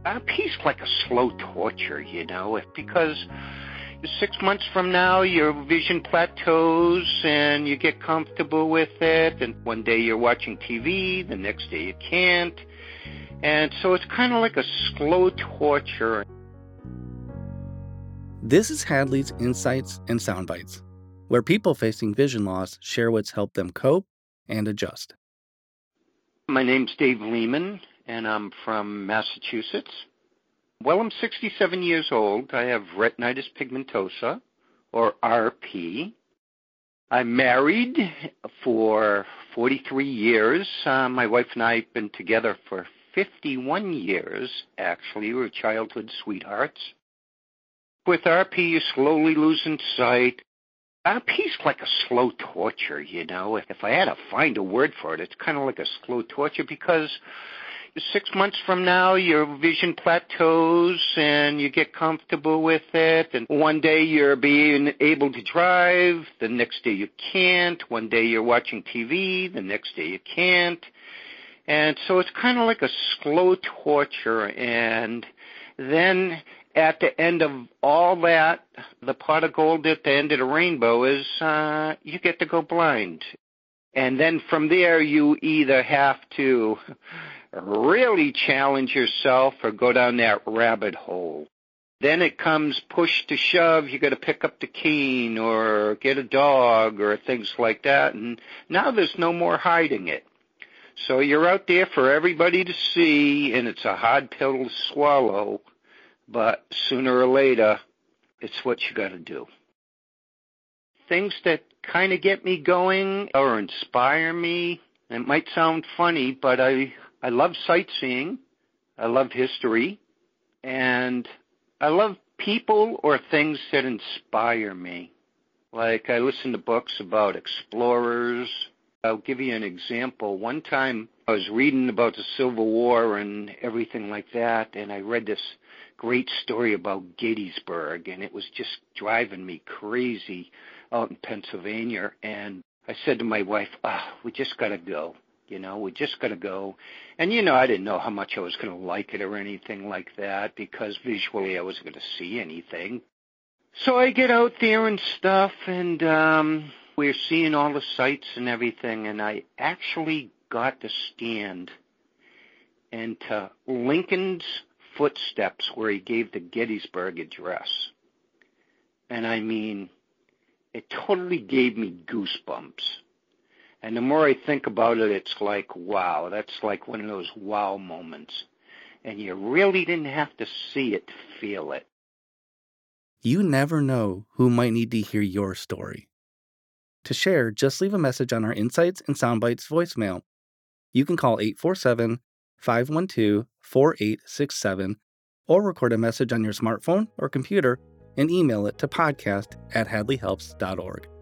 Peace like a slow torture, because 6 months from now, your vision plateaus and you get comfortable with it. And one day you're watching TV, the next day you can't. And so it's kind of like a slow torture. This is Hadley's Insights and Soundbites, where people facing vision loss share what's helped them cope and adjust. My name's Dave Lehman, and I'm from Massachusetts. Well, I'm 67 years old. I have retinitis pigmentosa, or RP. I'm married for 43 years. My wife and I have been together for 51 years, actually. We're childhood sweethearts. With RP, you're slowly losing sight. RP's like a slow torture, If I had to find a word for it, it's kind of like a slow torture because 6 months from now, your vision plateaus and you get comfortable with it. And one day you're being able to drive, the next day you can't. One day you're watching TV, the next day you can't. And so it's kind of like a slow torture. And then at the end of all that, the pot of gold at the end of the rainbow is you get to go blind. And then from there, you either have to really challenge yourself or go down that rabbit hole. Then it comes push to shove. You got to pick up the cane or get a dog or things like that. And now there's no more hiding it. So you're out there for everybody to see, and it's a hard pill to swallow. But sooner or later, it's what you got to do. Things that kind of get me going or inspire me, it might sound funny, but I love sightseeing, I love history, and I love people or things that inspire me. Like I listen to books about explorers. I'll give you an example. One time I was reading about the Civil War and everything like that, and I read this great story about Gettysburg, and it was just driving me crazy out in Pennsylvania. And I said to my wife, we just got to go. We just got to go. And, I didn't know how much I was going to like it or anything like that because visually I wasn't going to see anything. So I get out there and stuff, and we're seeing all the sights and everything, and I actually got to stand into Lincoln's footsteps where he gave the Gettysburg Address. And I mean, it totally gave me goosebumps. And the more I think about it, it's like, wow, that's like one of those wow moments. And you really didn't have to see it to feel it. You never know who might need to hear your story. To share, just leave a message on our Insights and Soundbites voicemail. You can call 847-512-4867 or record a message on your smartphone or computer and email it to podcast@hadleyhelps.org.